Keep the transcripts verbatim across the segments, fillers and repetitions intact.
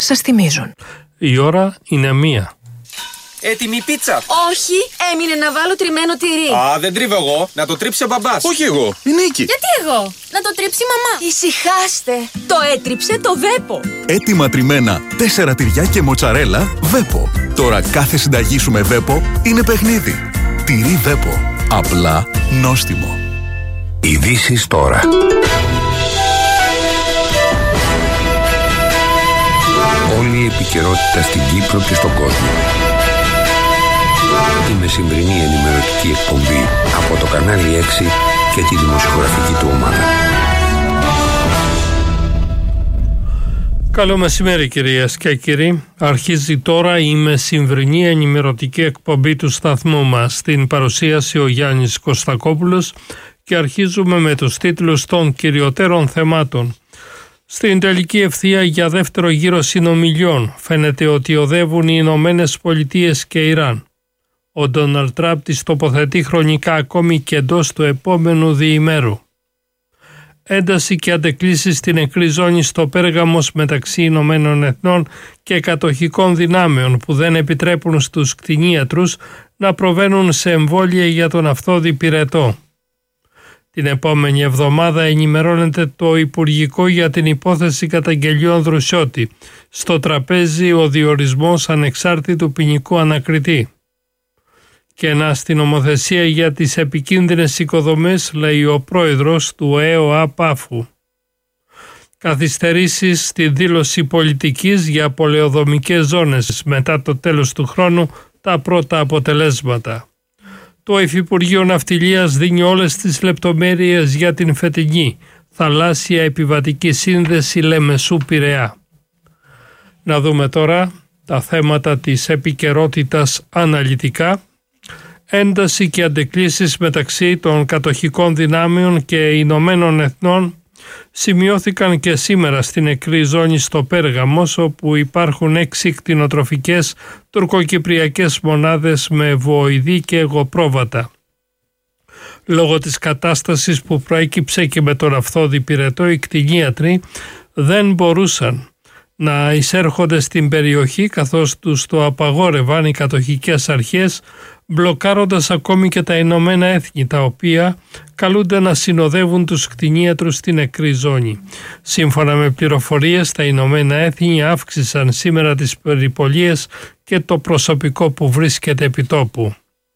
σας θυμίζουν. Η ώρα είναι μία. Έτοιμη πίτσα. Όχι, έμεινε να βάλω τριμμένο τυρί. Α, δεν τρίβω εγώ. Να το τρίψει ο μπαμπάς. Όχι εγώ, η Νίκη. Γιατί εγώ? Να το τρίψει η μαμά. Ησυχάστε. Το έτριψε το Βέπο. Έτοιμα τριμμένα, τέσσερα τυριά και μοτσαρέλα, Βέπο. Τώρα κάθε συνταγή σου με Βέπο είναι παιχνίδι. Τυρί Βέπο. Απλά νόστιμο. Ειδήσεις τώρα. Όλη η επικαιρότητα στην Κύπρο και στον κόσμο. Η μεσημβρινή ενημερωτική εκπομπή από το κανάλι έξι και τη δημοσιογραφική του ομάδα. Καλό μεσημέρι κυρίες και κύριοι. Αρχίζει τώρα η μεσημβρινή ενημερωτική εκπομπή του σταθμού μας. Στην παρουσίαση ο Γιάννης Κωστακόπουλος και αρχίζουμε με τους τίτλους των κυριωτέρων θεμάτων. Στην τελική ευθεία για δεύτερο γύρο συνομιλιών φαίνεται ότι οδεύουν οι Ηνωμένες Πολιτείες και Ιράν. Ο Ντόναλντ Τραμπ τις τοποθετεί χρονικά ακόμη και εντός του επόμενου διημέρου. Ένταση και αντεκλήσεις στην νεκρή ζώνη στο Πέργαμος μεταξύ Ηνωμένων Εθνών και κατοχικών δυνάμεων που δεν επιτρέπουν στους κτηνίατρους να προβαίνουν σε εμβόλια για τον αυθόδη πυρετό. Την επόμενη εβδομάδα ενημερώνεται το Υπουργικό για την υπόθεση καταγγελιών Δρουσιώτη. Στο τραπέζι ο διορισμός ανεξάρτητου ποινικού ανακριτή. Και να στην νομοθεσία για τις επικίνδυνες οικοδομές, λέει ο πρόεδρος του ΕΟΑ Πάφου. Καθυστερήσεις στη δήλωση πολιτικής για πολεοδομικές ζώνες μετά το τέλος του χρόνου, τα πρώτα αποτελέσματα. Το Υφυπουργείο Ναυτιλίας δίνει όλες τις λεπτομέρειες για την φετινή θαλάσσια επιβατική σύνδεση Λεμεσού Πειραιά. Να δούμε τώρα τα θέματα της επικαιρότητας αναλυτικά. Ένταση και αντεκλήσεις μεταξύ των κατοχικών δυνάμεων και Ηνωμένων Εθνών σημειώθηκαν και σήμερα στην νεκρή ζώνη στο Πέργαμος, όπου υπάρχουν έξι κτηνοτροφικές τουρκοκυπριακές μονάδες με βοηδή και εγωπρόβατα. Λόγω της κατάστασης που προέκυψε και με τον αυθόδη πυρετό, οι κτηνίατροι δεν μπορούσαν να εισέρχονται στην περιοχή, καθώς τους το απαγόρευαν οι κατοχικές αρχές, μπλοκάροντας ακόμη και τα Ηνωμένα Έθνη, τα οποία καλούνται να συνοδεύουν τους κτηνίατρους στην νεκρή ζώνη. Σύμφωνα με πληροφορίες, τα Ηνωμένα Έθνη αύξησαν σήμερα τις περιπολίες και το προσωπικό που βρίσκεται επί τόπου.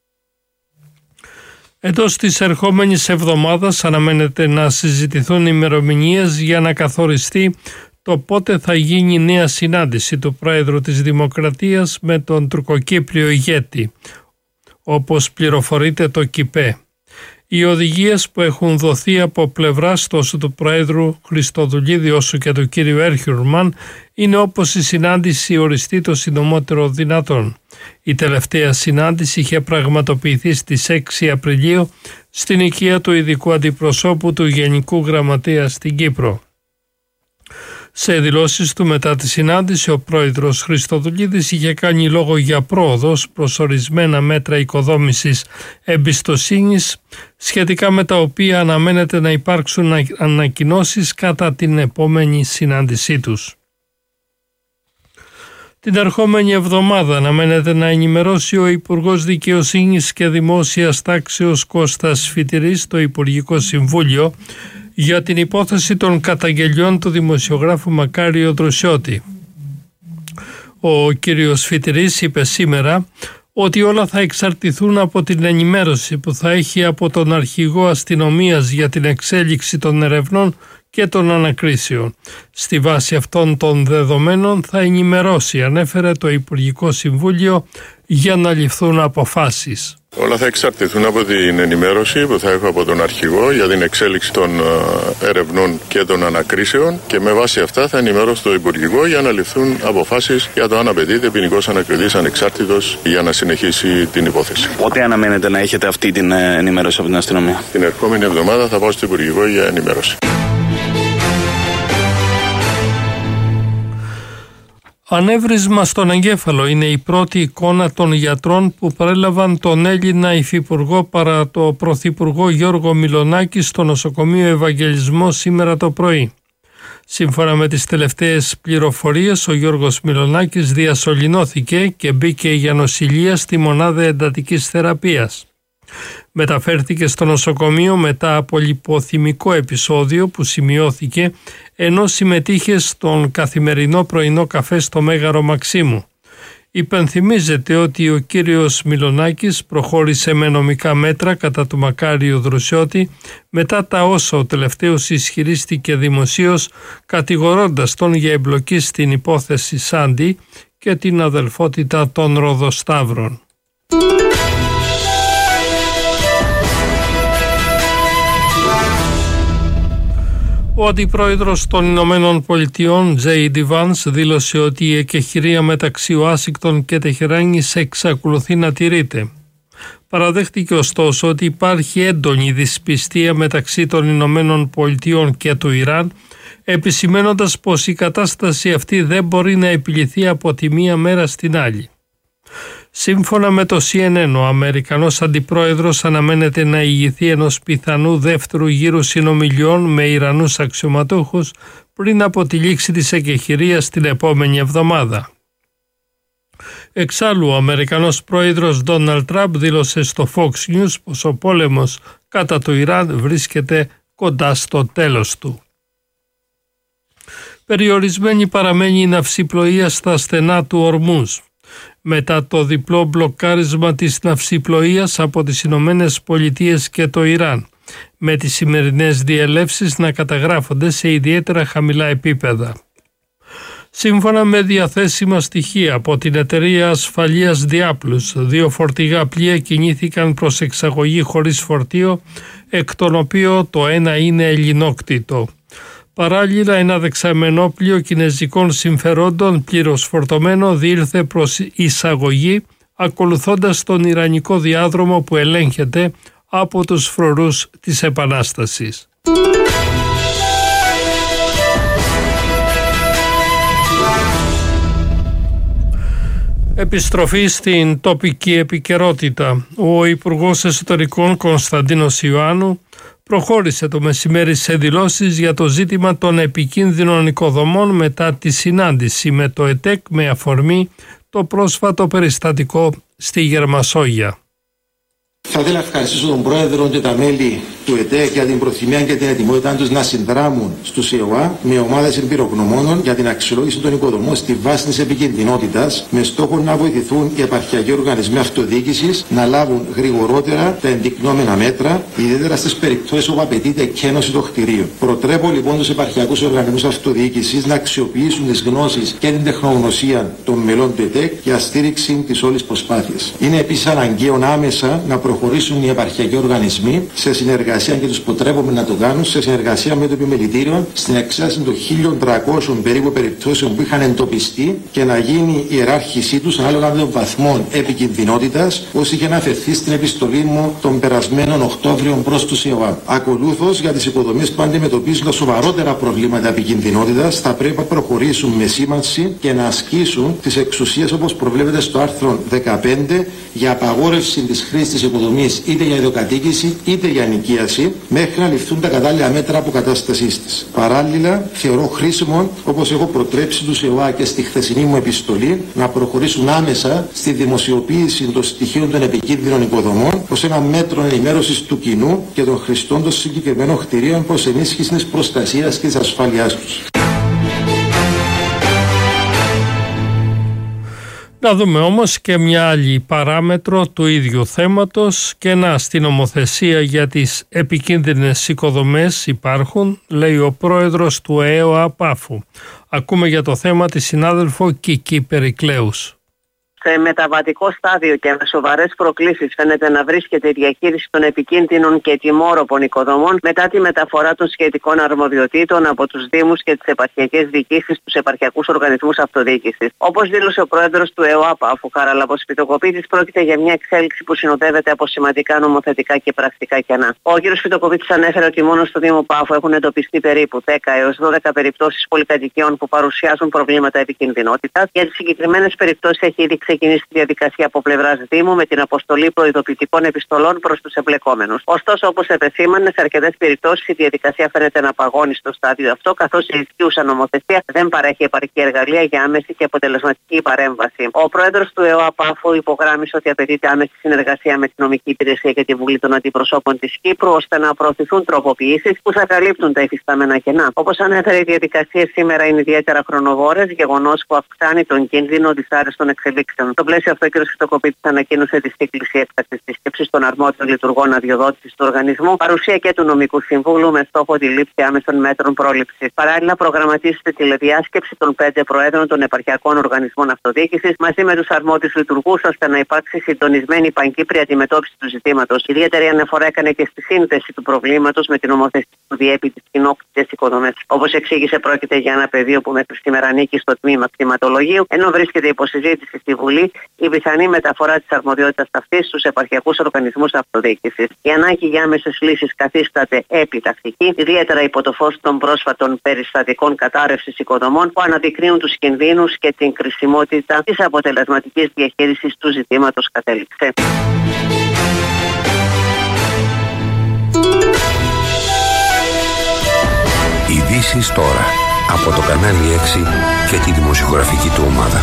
Εντός της ερχόμενης εβδομάδας αναμένεται να συζητηθούν ημερομηνίες για να καθοριστεί το πότε θα γίνει η νέα συνάντηση του Πρόεδρου της Δημοκρατίας με τον τουρκοκύπριο ηγέτη, όπως πληροφορείται το ΚΙΠΕ. Οι οδηγίες που έχουν δοθεί από πλευράς τόσο του Προέδρου Χριστοδουλίδη όσο και του κύριου Έρχιουρμαν είναι όπως η συνάντηση οριστεί το συντομότερο δυνατόν. Η τελευταία συνάντηση είχε πραγματοποιηθεί στις έξι Απριλίου στην οικία του ειδικού αντιπροσώπου του Γενικού Γραμματέα στην Κύπρο. Σε δηλώσεις του μετά τη συνάντηση, ο πρόεδρος Χριστοδουλίδης είχε κάνει λόγο για πρόοδος προς ορισμένα μέτρα οικοδόμησης εμπιστοσύνης, σχετικά με τα οποία αναμένεται να υπάρξουν ανακοινώσεις κατά την επόμενη συνάντησή τους. Την ερχόμενη εβδομάδα αναμένεται να ενημερώσει ο Υπουργός Δικαιοσύνης και Δημόσιας Τάξεως Κώστας Φιτηρής στο Υπουργικό Συμβούλιο για την υπόθεση των καταγγελιών του δημοσιογράφου Μακάριο Δρουσιώτη. Ο κύριος Φιτηρής είπε σήμερα ότι όλα θα εξαρτηθούν από την ενημέρωση που θα έχει από τον αρχηγό αστυνομίας για την εξέλιξη των ερευνών και των ανακρίσεων. Στη βάση αυτών των δεδομένων θα ενημερώσει, ανέφερε το Υπουργικό Συμβούλιο, για να ληφθούν αποφάσεις. Όλα θα εξαρτηθούν από την ενημέρωση που θα έχω από τον αρχηγό για την εξέλιξη των ερευνών και των ανακρίσεων και με βάση αυτά θα ενημερώσω το Υπουργικό για να ληφθούν αποφάσεις για το αν απαιτείται ποινικός ανακριτής ανεξάρτητος για να συνεχίσει την υπόθεση. Πότε αναμένετε να έχετε αυτή την ενημέρωση από την αστυνομία? Την ερχόμενη εβδομάδα θα πάω στο Υπουργικό για ενημέρωση. Ανέβρισμα στον εγκέφαλο είναι η πρώτη εικόνα των γιατρών που παρέλαβαν τον Έλληνα υφυπουργό παρά το πρωθυπουργό Γιώργο Μιλονάκη στο νοσοκομείο Ευαγγελισμό σήμερα το πρωί. Σύμφωνα με τις τελευταίες πληροφορίες, ο Γιώργος Μιλονάκης διασωληνώθηκε και μπήκε για νοσηλεία στη μονάδα εντατικής θεραπείας. Μεταφέρθηκε στο νοσοκομείο μετά από λιποθυμικό επεισόδιο που σημειώθηκε ενώ συμμετείχε στον καθημερινό πρωινό καφέ στο Μέγαρο Μαξίμου. Υπενθυμίζεται ότι ο κύριος Μιλονάκης προχώρησε με νομικά μέτρα κατά του Μακάριου Δρουσιώτη μετά τα όσα ο τελευταίος ισχυρίστηκε δημοσίως, κατηγορώντας τον για εμπλοκή στην υπόθεση Σάντι και την αδελφότητα των Ροδοσταύρων. Ο αντιπρόεδρος των Ηνωμένων Πολιτειών, Τζέι Ντι Βάνς, δήλωσε ότι η εκεχηρία μεταξύ Ουάσιγκτον και Τεχεράνης εξακολουθεί να τηρείται. Παραδέχτηκε ωστόσο ότι υπάρχει έντονη δυσπιστία μεταξύ των Ηνωμένων Πολιτειών και του Ιράν, επισημαίνοντας πως η κατάσταση αυτή δεν μπορεί να επιληθεί από τη μία μέρα στην άλλη. Σύμφωνα με το Σι Εν Εν, ο Αμερικανός αντιπρόεδρος αναμένεται να ηγηθεί ενός πιθανού δεύτερου γύρου συνομιλιών με Ιρανούς αξιωματούχους πριν από τη λήξη της εκεχηρίας την επόμενη εβδομάδα. Εξάλλου, ο Αμερικανός πρόεδρος Ντόναλντ Τραμπ δήλωσε στο Fox News πως ο πόλεμος κατά του Ιράν βρίσκεται κοντά στο τέλος του. Περιορισμένη παραμένει η ναυσιπλοεία στα στενά του Ορμούζ. Μετά το διπλό μπλοκάρισμα της ναυσιπλοείας από τις Ηνωμένες Πολιτείες και το Ιράν, με τις σημερινές διελεύσεις να καταγράφονται σε ιδιαίτερα χαμηλά επίπεδα. Σύμφωνα με διαθέσιμα στοιχεία από την εταιρεία ασφαλείας Διάπλους, δύο φορτηγά πλοία κινήθηκαν προς εξαγωγή χωρίς φορτίο, εκ των οποίων το ένα είναι ελληνόκτητο. Παράλληλα, ένα δεξαμενόπλοιο κινεζικών συμφερόντων πλήρως φορτωμένο διήλθε προς εισαγωγή, ακολουθώντας τον Ιρανικό διάδρομο που ελέγχεται από τους φρουρούς της Επανάστασης. Επιστροφή στην τοπική επικαιρότητα. Ο Υπουργός Εσωτερικών Κωνσταντίνος Ιωάννου προχώρησε το μεσημέρι σε δηλώσεις για το ζήτημα των επικίνδυνων οικοδομών μετά τη συνάντηση με το ΕΤΕΚ με αφορμή το πρόσφατο περιστατικό στη Γερμασόγεια. Θα ήθελα να ευχαριστήσω τον Πρόεδρο και τα μέλη του ΕΤΕΚ για την προθυμία και την ετοιμότητά τους να συνδράμουν στους ΕΟΑ με ομάδες εμπειρογνωμόνων για την αξιολόγηση των οικοδομών στη βάση της επικινδυνότητας, με στόχο να βοηθηθούν οι επαρχιακοί οργανισμοί αυτοδιοίκησης να λάβουν γρηγορότερα τα ενδεικνώμενα μέτρα, ιδιαίτερα στις περιπτώσεις όπου απαιτείται εκκαίνωση των κτηρίων. Προτρέπω λοιπόν τους επαρχιακούς οργανισμούς αυτοδιοίκησης να αξιοποιήσουν τις γνώσεις και την τεχνογνωσία των μελών του ΕΤΕΚ για στήριξη της όλης προσπάθειας. Είναι επίσης αναγκαίο άμεσα να προχωρήσουν οι επαρχιακοί οργανισμοί σε συνεργασία και τους προτρέπουμε να το κάνουν σε συνεργασία με το επιμελητήριο στην εξέταση των χίλια τριακόσιων περίπου περιπτώσεων που είχαν εντοπιστεί και να γίνει η ιεράρχησή τους ανάλογα με τον βαθμό επικινδυνότητας, όπως είχε αναφερθεί στην επιστολή μου τον περασμένο Οκτώβριο προς τους ΕΟΑ. Ακολούθως, για τις υποδομές που αντιμετωπίζουν τα σοβαρότερα προβλήματα επικινδυνότητας, θα πρέπει να προχωρήσουν με σήμανση και να ασκήσουν τις εξουσίες όπως προβλέπεται στο άρθρο δεκαπέντε για απαγόρευση της χρήσης της υποδομής είτε για ιδιοκατοίκηση είτε για νοικίαση, μέχρι να ληφθούν τα κατάλληλα μέτρα αποκατάστασής της. Παράλληλα, θεωρώ χρήσιμο, όπως έχω προτρέψει τους ΕΟΑ και στη χθεσινή μου επιστολή, να προχωρήσουν άμεσα στη δημοσιοποίηση των στοιχείων των επικίνδυνων οικοδομών ως ένα μέτρο ενημέρωσης του κοινού και των χρηστών των συγκεκριμένων κτηρίων προς ενίσχυση της προστασίας και της ασφάλειάς τους. Να δούμε όμως και μια άλλη παράμετρο του ίδιου θέματος και να στην νομοθεσία για τις επικίνδυνες οικοδομές υπάρχουν, λέει ο πρόεδρος του ΕΟΑ Πάφου. Ακούμε για το θέμα τη συνάδελφο Κική Περικλέους. Σε μεταβατικό στάδιο και με σοβαρές προκλήσεις φαίνεται να βρίσκεται η διαχείριση των επικίνδυνων και τιμόρροπων οικοδομών μετά τη μεταφορά των σχετικών αρμοδιοτήτων από τους Δήμους και τις επαρχιακές διοικήσεις στους επαρχιακούς οργανισμούς αυτοδιοίκησης. Όπως δήλωσε ο πρόεδρος του ΕΟΑ Πάφου, Χαράλαμπος Φυτοκοπίτης, πρόκειται για μια εξέλιξη που συνοδεύεται από σημαντικά νομοθετικά και πρακτικά κενά. Ο κ. Φυτοκοπίτης ανέφερε ότι μόνο στο Δήμο Πάφου έχουν εντοπιστεί περίπου δέκα έως δώδεκα περιπτώσεις πολυκατοικιών που παρουσιάζουν προβλήματα επικινδυνότητας. Για τις συγκεκριμένες περιπτώσεις έχει ήδη ξεκινήσει ξεκινήσει τη διαδικασία από πλευράς Δήμου με την αποστολή προειδοποιητικών επιστολών προς τους εμπλεκόμενους. Ωστόσο, όπως επεσήμανε, σε αρκετές περιπτώσεις η διαδικασία φαίνεται να παγώνει στο στάδιο αυτό, καθώς η ισχύουσα νομοθεσία δεν παρέχει επαρκή εργαλεία για άμεση και αποτελεσματική παρέμβαση. Ο πρόεδρος του ΕΟΑ Πάφου υπογράμμισε ότι απαιτείται άμεση συνεργασία με την νομική υπηρεσία και τη Βουλή των Αντιπροσώπων της Κύπρου, ώστε να προωθηθούν τροποποιήσεις που θα καλύπτουν τα υφιστάμενα κενά. Όπως ανέφερε, οι διαδικασίες σήμερα είναι ιδιαίτερα χρονοβόρες, γεγονός που αυξάνει τον κίνδυνο δυσάρεστων εξελίξεων. Στο πλαίσιο αυτό, ο κ. Χριστοκοπίτης ανακοίνωσε τη σύγκληση έκτακτης σύσκεψης των αρμόδιων λειτουργών αδειοδότησης του οργανισμού, παρουσία και του νομικού συμβούλου με στόχο τη λήψη άμεσων μέτρων πρόληψης. Παράλληλα, προγραμματίζεται τηλεδιάσκεψη των πέντε προέδρων των επαρχιακών οργανισμών αυτοδιοίκησης μαζί με τους αρμόδιους λειτουργούς, ώστε να υπάρξει συντονισμένη πανκύπρια αντιμετώπιση του ζητήματος. Ιδιαίτερη αναφορά έκανε και στη σύνδεση του προβλήματος με την νομοθεσία που διέπει τις κοινόκτητες οικοδομές. Όπως εξήγησε, πρόκειται για ένα πεδίο που μέχρι σήμερα ανήκει στο τμήμα κτηματολογίου, ενώ βρίσκεται υποσυζήτηση στη Βουλή η πιθανή μεταφορά της αρμοδιότητας αυτής στους επαρχιακούς οργανισμούς αυτοδιοίκησης. Η ανάγκη για άμεσες λύσεις καθίσταται επιτακτική, ιδιαίτερα υπό το φως των πρόσφατων περιστατικών κατάρρευσης οικοδομών που αναδεικνύουν τους κινδύνους και την κρισιμότητα της αποτελεσματικής διαχείρισης του ζητήματος, κατέληξε. Ειδήσεις τώρα από το κανάλι έξι και τη δημοσιογραφική του ομάδα.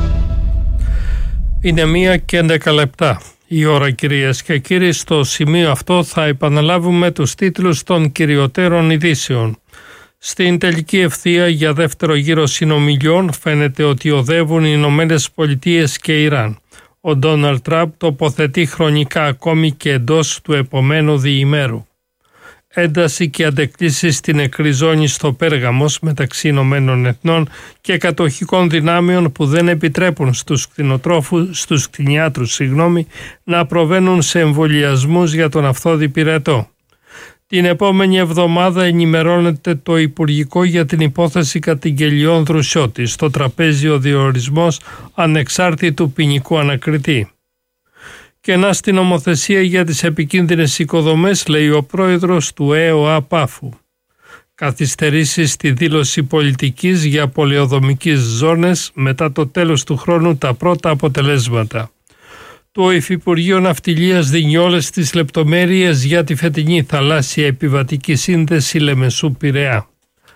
Είναι μία και έντεκα λεπτά η ώρα, κυρίες και κύριοι. Στο σημείο αυτό θα επαναλάβουμε τους τίτλους των κυριωτέρων ειδήσεων. Στην τελική ευθεία για δεύτερο γύρο συνομιλιών φαίνεται ότι οδεύουν οι Ηνωμένες Πολιτείες και Ιράν. Ο Ντόναλντ Τραμπ τοποθετεί χρονικά ακόμη και εντός του επομένου διημέρου. Ένταση και αντεκκλήσεις στην εκκριζώνει στο Πέργαμος μεταξύ Ηνωμένων Εθνών και κατοχικών δυνάμεων που δεν επιτρέπουν στους κτηνοτρόφους, στους κτηνιάτρους, συγγνώμη, να προβαίνουν σε εμβολιασμούς για τον αυθόδη πυρετό. Την επόμενη εβδομάδα ενημερώνεται το Υπουργικό για την υπόθεση καταγγελιών Δρουσιώτη. Στο τραπέζι ο διορισμός ανεξάρτητου ποινικού ανακριτή. Κενά στην νομοθεσία για τις επικίνδυνες οικοδομές, λέει ο πρόεδρος του ΕΟΑ Πάφου. Καθυστερήσεις στη δήλωση πολιτικής για πολεοδομικές ζώνες, μετά το τέλος του χρόνου τα πρώτα αποτελέσματα. Το Υφυπουργείο Ναυτιλίας δίνει όλες τις λεπτομέρειες για τη φετινή θαλάσσια επιβατική σύνδεση Λεμεσού-Πειραιά.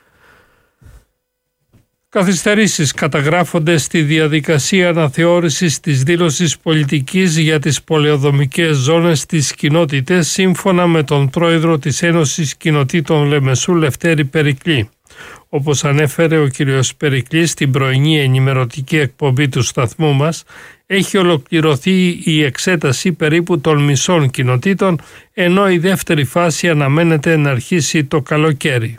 Καθυστερήσεις καταγράφονται στη διαδικασία αναθεώρησης της δήλωσης πολιτικής για τις πολεοδομικές ζώνες της κοινότητες, σύμφωνα με τον πρόεδρο της Ένωσης Κοινοτήτων Λεμεσού, Λευτέρη Περικλή. Όπως ανέφερε ο κ. Περικλής στην πρωινή ενημερωτική εκπομπή του σταθμού μας, έχει ολοκληρωθεί η εξέταση περίπου των μισών κοινοτήτων, ενώ η δεύτερη φάση αναμένεται να αρχίσει το καλοκαίρι.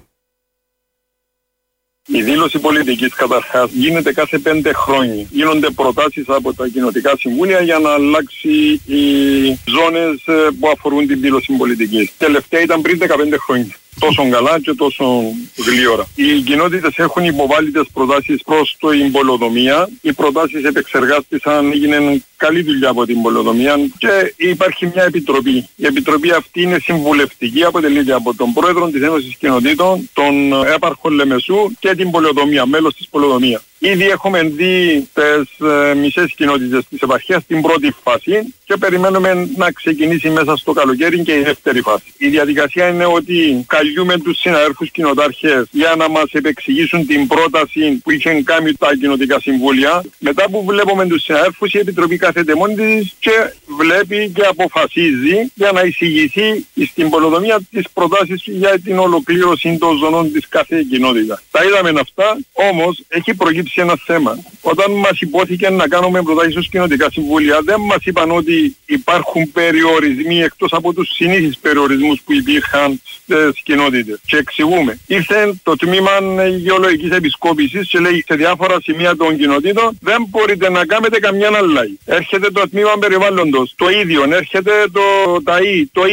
Η δήλωση πολιτικής καταρχάς γίνεται κάθε πέντε χρόνια. Γίνονται προτάσεις από τα κοινοτικά συμβούλια για να αλλάξει οι ζώνες που αφορούν την δήλωση πολιτικής. Τελευταία ήταν πριν δεκαπέντε χρόνια. Τόσο καλά και τόσο γλύωρα. Οι κοινότητες έχουν υποβάλει τις προτάσεις προς το πολεοδομία. Οι προτάσεις επεξεργάστησαν, έγινε καλή δουλειά από την πολεοδομία και υπάρχει μια επιτροπή. Η επιτροπή αυτή είναι συμβουλευτική, αποτελείται από τον πρόεδρο της Ένωσης Κοινοτήτων, τον έπαρχο Λεμεσού και την πολεοδομία, μέλος της πολεοδομίας. Ήδη έχουμε δει τις ε, μισές κοινότητες της επαρχίας στην πρώτη φάση και περιμένουμε να ξεκινήσει μέσα στο καλοκαίρι και η δεύτερη φάση. Η διαδικασία είναι ότι καλούμε τους συναδέλφους κοινοτάρχες για να μας επεξηγήσουν την πρόταση που είχαν κάνει τα κοινοτικά συμβούλια. Μετά που βλέπουμε τους συναδέλφους, η Επιτροπή κάθεται μόνη της και βλέπει και αποφασίζει για να εισηγηθεί στην πολεοδομία τις προτάσεις για την ολοκλήρωση των ζωνών της κάθε κοινότητας. Τα είδαμε αυτά, όμως έχει προκύψει ένα θέμα. Όταν μας υπόθηκε να κάνουμε προτάσεις στους κοινοτικά συμβούλια, δεν μας είπαν ότι υπάρχουν περιορισμοί εκτός από τους συνήθεις περιορισμούς που υπήρχαν στις κοινότητες. Και εξηγούμε. Ήρθε το τμήμα γεωλογικής επισκόπησης και λέει σε διάφορα σημεία των κοινοτήτων δεν μπορείτε να κάνετε καμιά αλλαγή. Έρχεται το τμήμα περιβάλλοντος, το ίδιο. Έρχεται το ΤΑΗ, το ίδιο.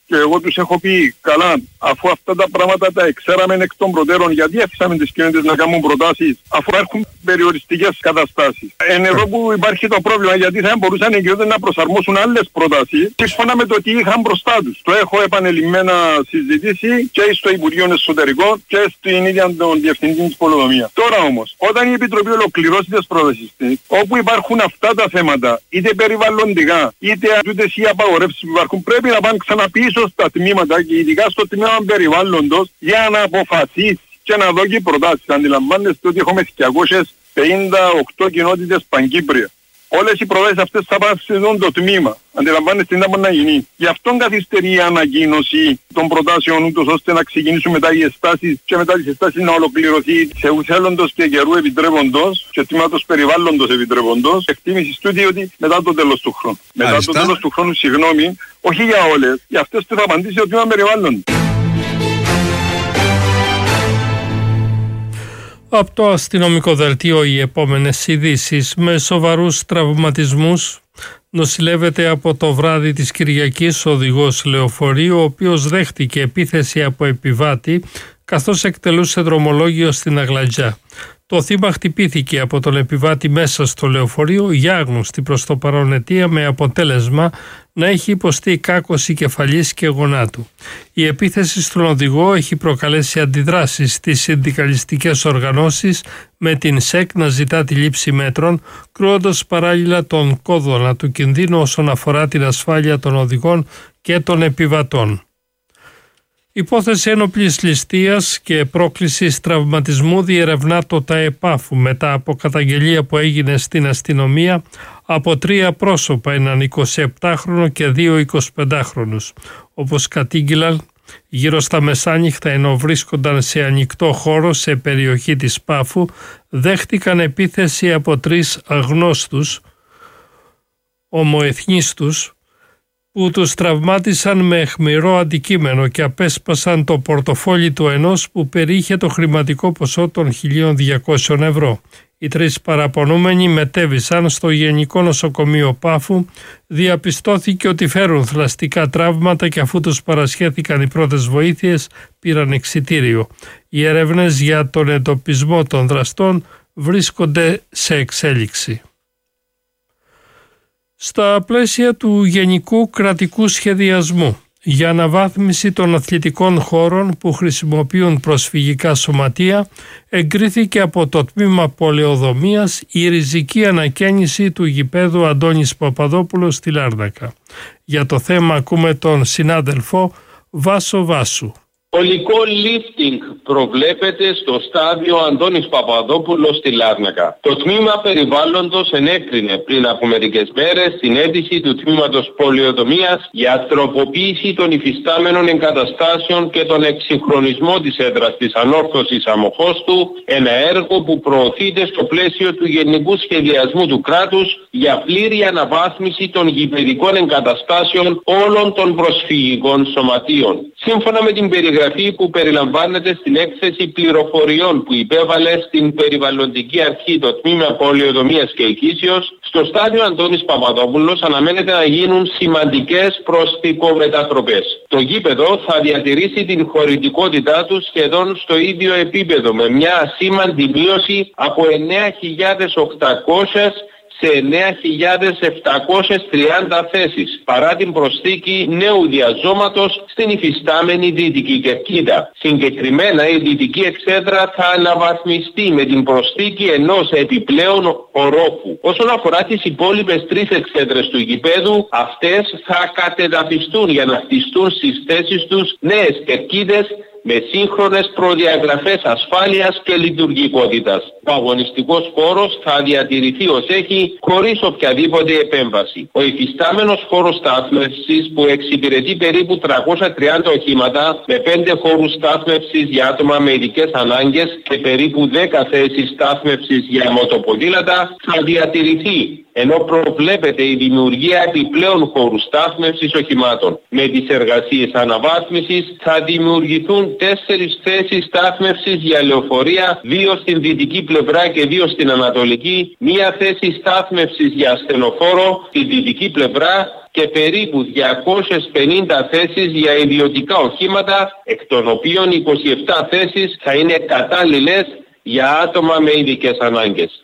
Και εγώ τους έχω πει, καλά, αφού αυτά τα πράγματα τα εξέραμε εκ των προτέρων, γιατί αφήσαμε τις κοινότητες να κάνουν προτάσεις, αφού έχουν περιοριστικές καταστάσεις. Είναι εδώ που υπάρχει το πρόβλημα, γιατί θα μπορούσαν οι κοινότητες να προσαρμόσουν άλλες προτάσεις, σύμφωνα με το τι είχαν μπροστά τους. Το έχω επανελειμμένα συζητήσει και στο Υπουργείο Εσωτερικών και στην ίδια τον Διευθυντή της Πολεοδομίας. Τώρα όμως, όταν η Επιτροπή ολοκληρώσει τις πρότασεις της, όπου υπάρχουν αυτά τα θέματα, είτε περιβαλλοντικά, είτε αυτές οι απαγορεύσεις που υπάρχουν, πρέπει να πάνε ξαναπίσω στα τμήματα και ειδικά στο τμήμα περιβάλλοντος για να αποφασίσει και να δώσει προτάσεις. Αντιλαμβάνεστε ότι έχουμε διακόσιες πενήντα οκτώ κοινότητες πανκύπρια. Όλες οι προτάσεις αυτές θα πάνε στο τμήμα. Αντιλαμβάνεστε τι θα μπορεί να γίνει. Γι' αυτόν καθυστερεί η ανακοίνωση των προτάσεων, ούτως ώστε να ξεκινήσουν μετά οι εστάσεις και μετά τις εστάσεις να ολοκληρωθεί σε ουθέλοντος και καιρού επιτρέποντος και τμήματος περιβάλλοντος επιτρέποντος. Εκτίμηση τούτη ότι μετά το τέλος του χρόνου. Μετά το τέλος του χρόνου, συγγνώμη, όχι για όλες, για αυτές που θα απαντήσει το τμήμα περιβάλλοντος. Από το αστυνομικό δελτίο οι επόμενες ειδήσεις: με σοβαρούς τραυματισμούς νοσηλεύεται από το βράδυ της Κυριακής ο οδηγός λεωφορείου, ο οποίος δέχτηκε επίθεση από επιβάτη καθώς εκτελούσε δρομολόγιο στην Αγλαντζά. Το θύμα χτυπήθηκε από τον επιβάτη μέσα στο λεωφορείο για άγνωστη προς το παρόν αιτία, με αποτέλεσμα να έχει υποστεί κάκωση κεφαλής και γονάτου. Η επίθεση στον οδηγό έχει προκαλέσει αντιδράσεις στις συνδικαλιστικές οργανώσεις, με την ΣΕΚ να ζητά τη λήψη μέτρων, κρούοντας παράλληλα τον κόδωνα του κινδύνου όσον αφορά την ασφάλεια των οδηγών και των επιβατών. Υπόθεση ένοπλης ληστείας και πρόκλησης τραυματισμού διερευνά το ΤΑΕΠΑΦ μετά από καταγγελία που έγινε στην αστυνομία από τρία πρόσωπα, έναν εικοσιεπτάχρονο και δύο εικοσιπεντάχρονους. Όπως κατήγγειλαν, γύρω στα μεσάνυχτα, ενώ βρίσκονταν σε ανοιχτό χώρο σε περιοχή της Πάφου, δέχτηκαν επίθεση από τρεις αγνώστους ομοεθνίστους που τους τραυμάτισαν με αιχμηρό αντικείμενο και απέσπασαν το πορτοφόλι του ενός που περιείχε το χρηματικό ποσό των χίλια διακόσια ευρώ. Οι τρεις παραπονούμενοι μετέβησαν στο Γενικό Νοσοκομείο Πάφου. Διαπιστώθηκε ότι φέρουν θλαστικά τραύματα και αφού τους παρασχέθηκαν οι πρώτες βοήθειες πήραν εξιτήριο. Οι έρευνες για τον εντοπισμό των δραστών βρίσκονται σε εξέλιξη. Στα πλαίσια του Γενικού Κρατικού Σχεδιασμού για αναβάθμιση των αθλητικών χώρων που χρησιμοποιούν προσφυγικά σωματεία, εγκρίθηκε από το Τμήμα Πολεοδομίας η ριζική ανακαίνιση του γηπέδου Αντώνης Παπαδόπουλος στη Λάρνακα. Για το θέμα ακούμε τον συνάδελφο Βάσο Βάσου. Ολικό lifting προβλέπεται στο στάδιο Αντώνης Παπαδόπουλος στη Λάρνακα. Το Τμήμα Περιβάλλοντος ενέκρινε πριν από μερικές μέρες την αίτηση του Τμήματος Πολεοδομίας για τροποποίηση των υφιστάμενων εγκαταστάσεων και τον εξυγχρονισμό της έδρας της ανόρθωσης Αμοχώστου, ένα έργο που προωθείται στο πλαίσιο του Γενικού Σχεδιασμού του κράτους για πλήρη αναβάθμιση των γηπεδικών εγκαταστάσεων όλων των προσφυγικών σωματείων. Σύμφωνα με την περιγραφή που περιλαμβάνεται στην έκθεση πληροφοριών που υπέβαλε στην Περιβαλλοντική Αρχή το Τμήμα Πολεοδομίας και Οικήσεως, στο στάδιο Αντώνης Παπαδόπουλος αναμένεται να γίνουν σημαντικές προσθηκομετατροπές. Το γήπεδο θα διατηρήσει την χωρητικότητά του σχεδόν στο ίδιο επίπεδο, με μια ασήμαντη μείωση από εννέα χιλιάδες οκτακόσιες σε εννέα χιλιάδες επτακόσιες τριάντα θέσεις, παρά την προσθήκη νέου διαζώματος στην υφιστάμενη Δυτική Κερκίδα. Συγκεκριμένα, η Δυτική Εξέδρα θα αναβαθμιστεί με την προσθήκη ενός επιπλέον ορόφου. Όσον αφορά τις υπόλοιπες τρεις εξέδρες του γηπέδου, αυτές θα κατεδαφιστούν για να χτιστούν στις θέσεις τους νέες κερκίδες με σύγχρονες προδιαγραφές ασφάλειας και λειτουργικότητας. Ο αγωνιστικός χώρος θα διατηρηθεί ως έχει, χωρίς οποιαδήποτε επέμβαση. Ο υφιστάμενος χώρος στάθμευσης, που εξυπηρετεί περίπου τριακόσια τριάντα οχήματα με πέντε χώρους στάθμευσης για άτομα με ειδικές ανάγκες και περίπου δέκα θέσεις στάθμευσης για μοτοποδήλατα, θα διατηρηθεί ενώ προβλέπεται η δημιουργία επιπλέον χώρου στάθμευσης οχημάτων. Με τις εργασίες αναβάθμισης θα δημιουργηθούν τέσσερις θέσεις στάθμευσης για λεωφορεία, δύο στην δυτική πλευρά και δύο στην ανατολική, μία θέση στάθμευσης για ασθενοφόρο στη δυτική πλευρά και περίπου διακόσιες πενήντα θέσεις για ιδιωτικά οχήματα, εκ των οποίων είκοσι επτά θέσεις θα είναι κατάλληλες για άτομα με ειδικές ανάγκες.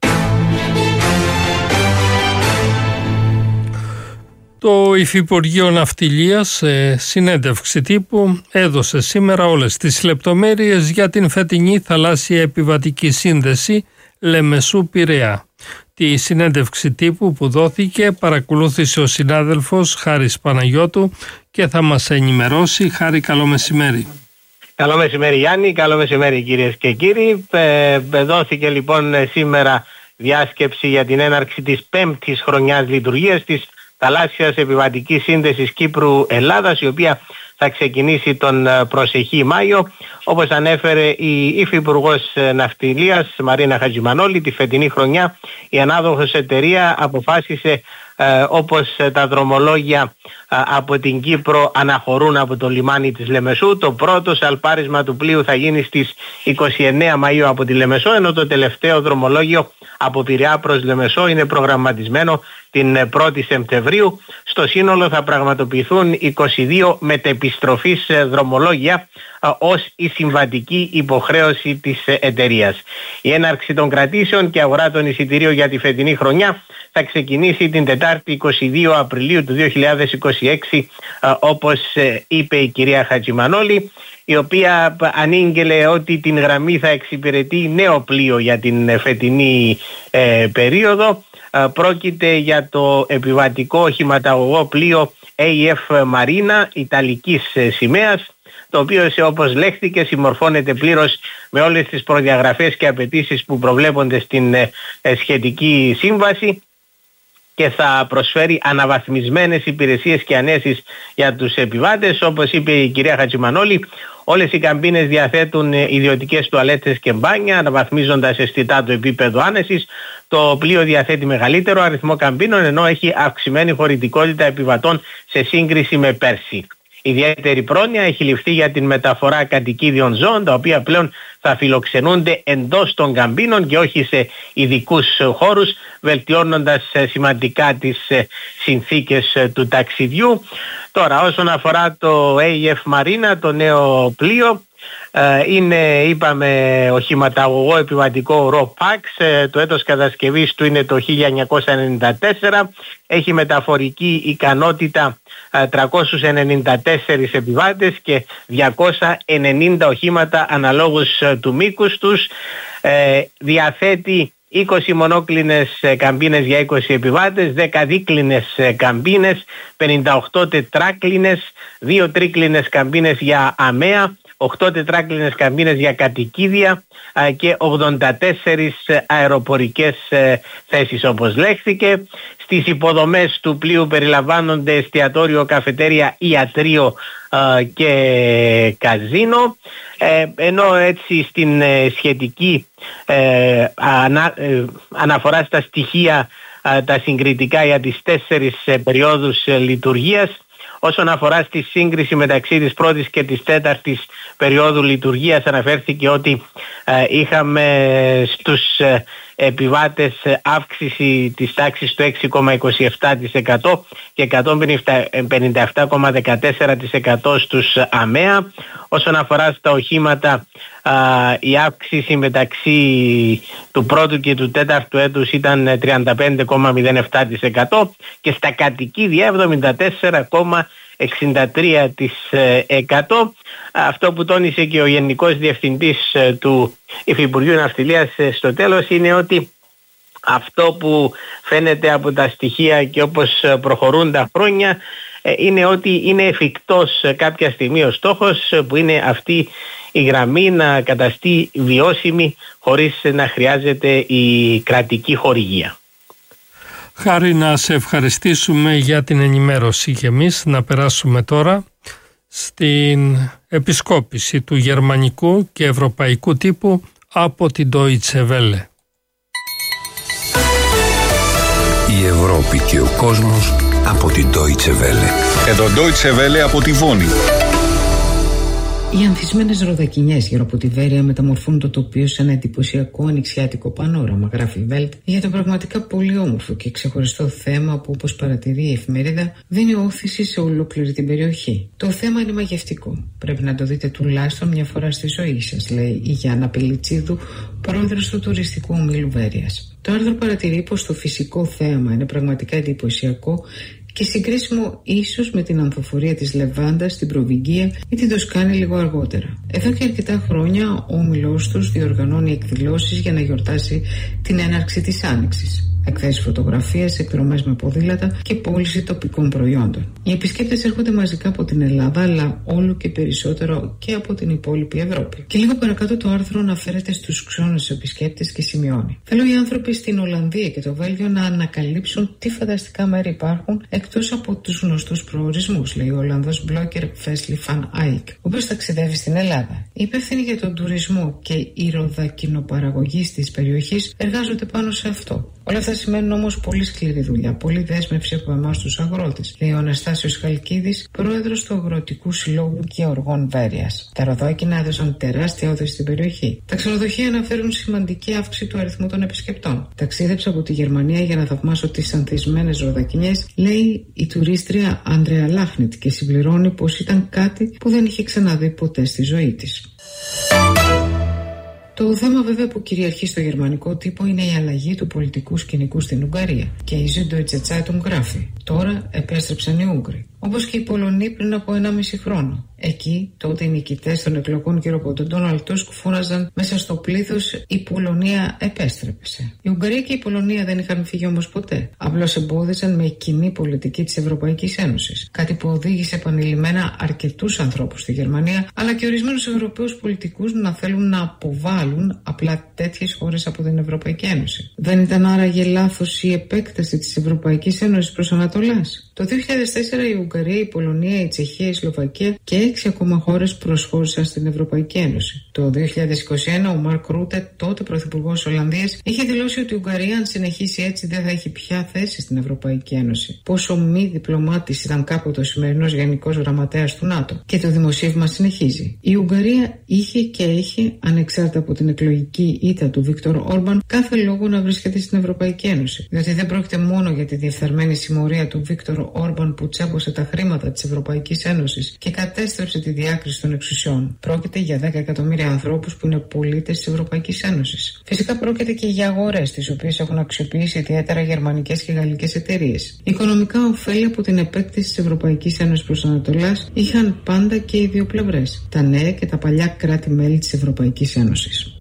Το Υφυπουργείο Ναυτιλίας σε συνέντευξη τύπου έδωσε σήμερα όλες τις λεπτομέρειες για την φετινή θαλάσσια επιβατική σύνδεση Λεμεσού-Πειραιά. Τη συνέντευξη τύπου που δόθηκε παρακολούθησε ο συνάδελφος Χάρης Παναγιώτου και θα μας ενημερώσει. Χάρη, καλό μεσημέρι. Καλό μεσημέρι Γιάννη, καλό μεσημέρι κυρίες και κύριοι. Ε, δόθηκε λοιπόν σήμερα διάσκεψη για την έναρξη της πέμπτης χρονιάς λειτουργίας της θαλάσσιας επιβατικής σύνδεσης Κύπρου-Ελλάδας, η οποία θα ξεκινήσει τον προσεχή Μάιο. Όπως ανέφερε η Υφυπουργός Ναυτιλίας Μαρίνα Χατζημανόλη, τη φετινή χρονιά η ανάδοχος εταιρεία αποφάσισε ε, όπως τα δρομολόγια ε, από την Κύπρο αναχωρούν από το λιμάνι της Λεμεσού. Το πρώτο σαλπάρισμα του πλοίου θα γίνει στις είκοσι εννέα Μαΐου από τη Λεμεσό, ενώ το τελευταίο δρομολόγιο από Πειραιά προς Λεμεσό είναι προγραμματισμένο την πρώτη Σεπτεμβρίου. Στο σύνολο θα πραγματοποιηθούν είκοσι δύο μετεπιστροφής δρομολόγια ως η συμβατική υποχρέωση της εταιρείας. Η έναρξη των κρατήσεων και αγορά των εισιτηρίων για τη φετινή χρονιά θα ξεκινήσει την Τετάρτη είκοσι δύο Απριλίου του δύο χιλιάδες είκοσι έξι, όπως είπε η κυρία Χατζημανόλη, η οποία ανήγγελε ότι την γραμμή θα εξυπηρετεί νέο πλοίο για την φετινή ε, περίοδο. Πρόκειται για το επιβατικό οχηματαγωγό πλοίο έι εφ Marina ιταλικής σημαίας, το οποίο, όπως λέχθηκε, συμμορφώνεται πλήρως με όλες τις προδιαγραφές και απαιτήσεις που προβλέπονται στην σχετική σύμβαση και θα προσφέρει αναβαθμισμένες υπηρεσίες και ανέσεις για τους επιβάτες. Όπως είπε η κυρία Χατζημανόλη, όλες οι καμπίνες διαθέτουν ιδιωτικές τουαλέτες και μπάνια, αναβαθμίζοντας αισθητά το επίπεδο άνεσης. Το πλοίο διαθέτει μεγαλύτερο αριθμό καμπίνων, ενώ έχει αυξημένη χωρητικότητα επιβατών σε σύγκριση με πέρσι. Ιδιαίτερη πρόνοια έχει ληφθεί για την μεταφορά κατοικίδιων ζώων, τα οποία πλέον θα φιλοξενούνται εντός των καμπίνων και όχι σε ειδικούς χώρους, βελτιώνοντας σημαντικά τις συνθήκες του ταξιδιού. Τώρα, όσον αφορά το έι εφ Marina, το νέο πλοίο, είναι, είπαμε, οχηματαγωγό επιβατικό Ro-Pax. Το έτος κατασκευής του είναι το χίλια εννιακόσια ενενήντα τέσσερα. Έχει μεταφορική ικανότητα τριακόσιους ενενήντα τέσσερις επιβάτες και διακόσια ενενήντα οχήματα αναλόγως του μήκους τους. Διαθέτει είκοσι μονόκλινες καμπίνες για είκοσι επιβάτες, δέκα δίκλινες καμπίνες, πενήντα οκτώ τετράκλινες, δύο τρίκλινες καμπίνες για αμαία, οκτώ τετράκλινες καμπίνες για κατοικίδια και ογδόντα τέσσερις αεροπορικές θέσεις, όπως λέχθηκε. Στις υποδομές του πλοίου περιλαμβάνονται εστιατόριο, καφετέρια, ιατρείο και καζίνο, ενώ έτσι στην σχετική ανα, αναφορά στα στοιχεία τα συγκριτικά για τις τέσσερις περιόδους λειτουργίας, όσον αφορά στη σύγκριση μεταξύ της πρώτης και της τέταρτης περίοδου λειτουργίας, αναφέρθηκε ότι ε, είχαμε στους ε, επιβάτες αύξηση της τάξης του έξι κόμμα είκοσι επτά τοις εκατό και εκατόν πενήντα επτά κόμμα δεκατέσσερα τοις εκατό στους αμαία. Όσον αφορά στα οχήματα, α, η αύξηση μεταξύ του πρώτου και του τέταρτου έτους ήταν τριάντα πέντε κόμμα μηδέν επτά τοις εκατό και στα κατοικίδια εβδομήντα τέσσερα κόμμα εξήντα τρία τοις εκατό. Αυτό που τόνισε και ο Γενικός Διευθυντής του Υφυπουργείου Ναυτιλίας στο τέλος είναι ότι αυτό που φαίνεται από τα στοιχεία και όπως προχωρούν τα χρόνια είναι ότι είναι εφικτός κάποια στιγμή ο στόχος, που είναι αυτή η γραμμή να καταστεί βιώσιμη χωρίς να χρειάζεται η κρατική χορηγία. Χάρη, να σε ευχαριστήσουμε για την ενημέρωση και εμείς να περάσουμε τώρα στην επισκόπηση του γερμανικού και ευρωπαϊκού τύπου από την Deutsche Welle. Η Ευρώπη και ο κόσμος από την Deutsche Welle. Εδώ Deutsche Welle από τη Βόνη. Οι ανθισμένες ροδακινιές γύρω από τη Βέρεια μεταμορφώνουν το τοπίο σε ένα εντυπωσιακό ανοιξιάτικο πανόραμα, γράφει η Welt, για το πραγματικά πολύ όμορφο και ξεχωριστό θέμα που, όπως παρατηρεί η εφημερίδα, δίνει όθηση σε ολόκληρη την περιοχή. Το θέμα είναι μαγευτικό. Πρέπει να το δείτε τουλάχιστον μια φορά στη ζωή σας, λέει η Γιάννα Πελιτσίδου, πρόεδρος του τουριστικού ομίλου Βέρειας. Το άρθρο παρατηρεί πως το φυσικό θέαμα είναι πραγματικά εντυπωσιακό και συγκρίσιμο ίσως με την ανθοφορία της Λεβάντας στην Προβυγγία ή την Τοσκάνη λίγο αργότερα. Εδώ και αρκετά χρόνια ο όμιλός τους διοργανώνει εκδηλώσεις για να γιορτάσει την έναρξη της Άνοιξης. Εκθέσεις φωτογραφίες, εκδρομές με ποδήλατα και πώληση τοπικών προϊόντων. Οι επισκέπτες έρχονται μαζικά από την Ελλάδα, αλλά όλο και περισσότερο και από την υπόλοιπη Ευρώπη. Και λίγο παρακάτω το άρθρο αναφέρεται στους ξένους επισκέπτες και σημειώνει: θέλω οι άνθρωποι στην Ολλανδία και το Βέλγιο να ανακαλύψουν τι φανταστικά μέρη υπάρχουν εκτός από τους γνωστούς προορισμούς, λέει ο Ολλανδός blogger Wesley van Eyck, ο οποίος ταξιδεύει στην Ελλάδα. Οι υπεύθυνοι για τον τουρισμό και η ροδακινοπαραγωγή της περιοχής εργάζονται πάνω σε αυτό. Όλα αυτά σημαίνουν όμως πολύ σκληρή δουλειά, πολύ δέσμευση από εμάς τους αγρότες, λέει ο Αναστάσιος Χαλκίδης, πρόεδρος του Αγροτικού Συλλόγου Γεωργών Βέρειας. Τα ροδάκινα έδωσαν τεράστια όθηση στην περιοχή. Τα ξενοδοχεία αναφέρουν σημαντική αύξηση του αριθμού των επισκεπτών. Ταξίδεψα από τη Γερμανία για να θαυμάσω τις ανθισμένες ροδακινιές, λέει η τουρίστρια Άντρεα Λάχνιτ, και συμπληρώνει πως ήταν κάτι που δεν είχε ξαναδεί ποτέ στη ζωή της. Το θέμα βέβαια που κυριαρχεί στο γερμανικό τύπο είναι η αλλαγή του πολιτικού σκηνικού στην Ουγγαρία. Και η Süddeutsche Zeitung γράφει: τώρα επέστρεψαν οι Ούγγροι. Όπως και οι Πολωνοί πριν από ενάμιση χρόνο. Εκεί, τότε οι νικητές των εκλογών γύρω από τον Ντόναλντ Τούσκ φώναζαν μέσα στο πλήθος: η Πολωνία επέστρεψε. Η Ουγγαρία και η Πολωνία δεν είχαν φύγει όμως ποτέ. Απλώς εμπόδισαν με κοινή πολιτική της Ευρωπαϊκής Ένωσης. Κάτι που οδήγησε επανειλημμένα αρκετούς ανθρώπους στη Γερμανία, αλλά και ορισμένους Ευρωπαίους πολιτικούς να θέλουν να αποβάλουν απλά τέτοιες χώρες από την Ευρωπαϊκή Ένωση. Δεν ήταν άραγε λάθος η επέκταση της Ευρωπαϊκής Ένωσης προς Ανατολάς? Το δύο χιλιάδες τέσσερα η Ουγγαρία, η Πολωνία, η Τσεχία, η Σλοβακία και έξι ακόμα χώρες προσχώρησαν στην Ευρωπαϊκή Ένωση. Το δύο χιλιάδες είκοσι ένα ο Μαρκ Ρούτε, τότε πρωθυπουργός της Ολλανδίας, είχε δηλώσει ότι η Ουγγαρία, αν συνεχίσει έτσι, δεν θα έχει πια θέση στην Ευρωπαϊκή Ένωση. Πόσο μη διπλωμάτης ήταν κάποτε ο σημερινός Γενικός Γραμματέας του ΝΑΤΟ. Και το δημοσίευμα συνεχίζει. Η Ουγγαρία είχε και έχει, ανεξάρτητα από την εκλογική ήττα του Βίκτορ Όρμπαν, κάθε λόγο να βρίσκεται στην Ευρωπαϊκή Ένωση. Διότι δεν πρόκειται μόνο για τη διεφθαρμένη συμμορία του Βίκτορ Όρμπαν που τσέμπωσε τα χρήματα της Ευρωπαϊκής Ένωσης και κατέστρεψε τη διάκριση των εξουσιών. Πρόκειται για δέκα εκατομμύρια ανθρώπους που είναι πολίτες της Ευρωπαϊκής Ένωσης. Φυσικά πρόκειται και για αγορές, τις οποίες έχουν αξιοποιήσει ιδιαίτερα γερμανικές και γαλλικές εταιρείες. Οικονομικά ωφέλη από την επέκταση της Ευρωπαϊκής Ένωσης προς Ανατολάς είχαν πάντα και οι δύο πλευρές, τα νέα και τα παλιά κράτη-μέλη της Ευρωπαϊκής Ένωσης.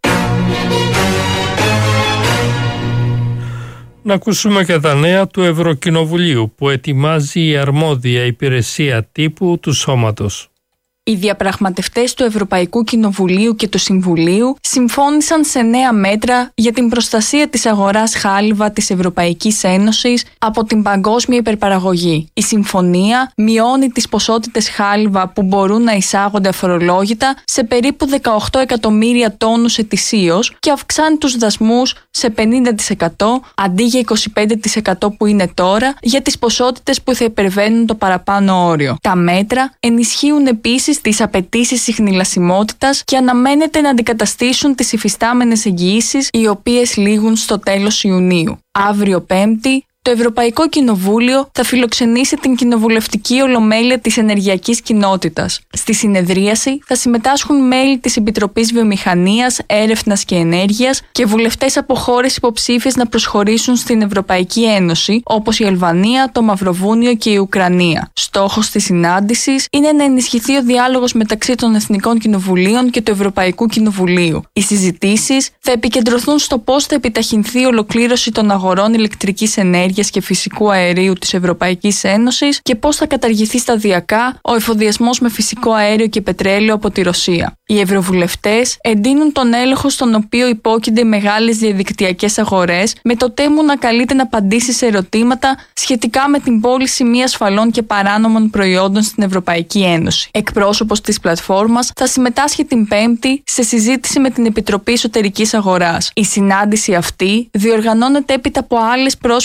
Να ακούσουμε και τα νέα του Ευρωκοινοβουλίου που ετοιμάζει η αρμόδια υπηρεσία τύπου του Σώματος. Οι διαπραγματευτές του Ευρωπαϊκού Κοινοβουλίου και του Συμβουλίου συμφώνησαν σε νέα μέτρα για την προστασία της αγοράς χάλιβα της Ευρωπαϊκής Ένωσης από την παγκόσμια υπερπαραγωγή. Η συμφωνία μειώνει τις ποσότητες χάλιβα που μπορούν να εισάγονται αφορολόγητα σε περίπου δεκαοκτώ εκατομμύρια τόνους ετησίως και αυξάνει τους δασμούς σε πενήντα τοις εκατό αντί για είκοσι πέντε τοις εκατό που είναι τώρα για τις ποσότητες που θα υπερβαίνουν το παραπάνω όριο. Τα μέτρα ενισχύουν επίσης τις απαιτήσεις ιχνηλασιμότητας και αναμένεται να αντικαταστήσουν τις υφιστάμενες εγγυήσεις, οι οποίες λήγουν στο τέλος Ιουνίου. Αύριο Πέμπτη, το Ευρωπαϊκό Κοινοβούλιο θα φιλοξενήσει την κοινοβουλευτική ολομέλεια της ενεργειακής κοινότητας. Στη συνεδρίαση θα συμμετάσχουν μέλη της Επιτροπής Βιομηχανίας, Έρευνας και Ενέργειας και βουλευτές από χώρες υποψήφιες να προσχωρήσουν στην Ευρωπαϊκή Ένωση, όπως η Αλβανία, το Μαυροβούνιο και η Ουκρανία. Στόχος της συνάντησης είναι να ενισχυθεί ο διάλογος μεταξύ των Εθνικών Κοινοβουλίων και του Ευρωπαϊκού Κοινοβουλίου. Οι συζητήσεις θα επικεντρωθούν στο πώς θα επιταχυνθεί η ολοκλήρωση των αγορών ηλεκτρικής ενέργειας και φυσικού αερίου της Ευρωπαϊκής Ένωσης και πώς θα καταργηθεί σταδιακά ο εφοδιασμός με φυσικό αέριο και πετρέλαιο από τη Ρωσία. Οι ευρωβουλευτές εντείνουν τον έλεγχο στον οποίο υπόκεινται οι μεγάλες διαδικτυακές αγορές, με το τέμου να καλείται να απαντήσει σε ερωτήματα σχετικά με την πώληση μη ασφαλών και παράνομων προϊόντων στην Ευρωπαϊκή Ένωση. Εκπρόσωπος της πλατφόρμας θα συμμετάσχει την Πέμπτη σε συζήτηση με την Επιτροπή Εσωτερικής Αγοράς. Η συνάντηση αυτή διοργανώνεται έπειτα από άλλες πρόσφατες συζητήσεις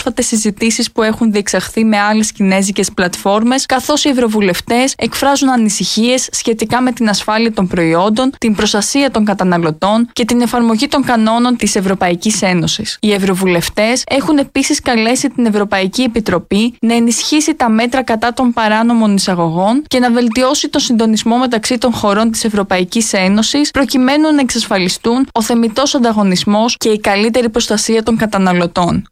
συζητήσεις που έχουν διεξαχθεί με άλλες κινέζικες πλατφόρμες, καθώς οι ευρωβουλευτές εκφράζουν ανησυχίες σχετικά με την ασφάλεια των προϊόντων, την προστασία των καταναλωτών και την εφαρμογή των κανόνων της Ευρωπαϊκής Ένωσης. Οι ευρωβουλευτές έχουν επίσης καλέσει την Ευρωπαϊκή Επιτροπή να ενισχύσει τα μέτρα κατά των παράνομων εισαγωγών και να βελτιώσει το συντονισμό μεταξύ των χωρών της Ευρωπαϊκής Ένωσης, προκειμένου να εξασφαλιστούν ο θεμιτός ανταγωνισμός και η καλύτερη προστασία των καταναλωτών.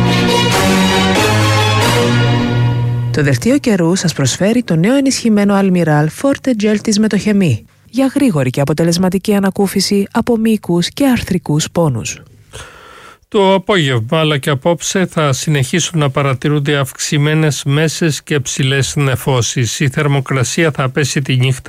Το δελτίο καιρού σας προσφέρει το νέο ενισχυμένο Almiral Forte Gel της Μετοχεμή για γρήγορη και αποτελεσματική ανακούφιση από μυϊκούς και αρθρικούς πόνους. Το απόγευμα αλλά και απόψε θα συνεχίσουν να παρατηρούνται αυξημένες μέσες και ψηλές νεφώσεις. Η θερμοκρασία θα πέσει τη νύχτα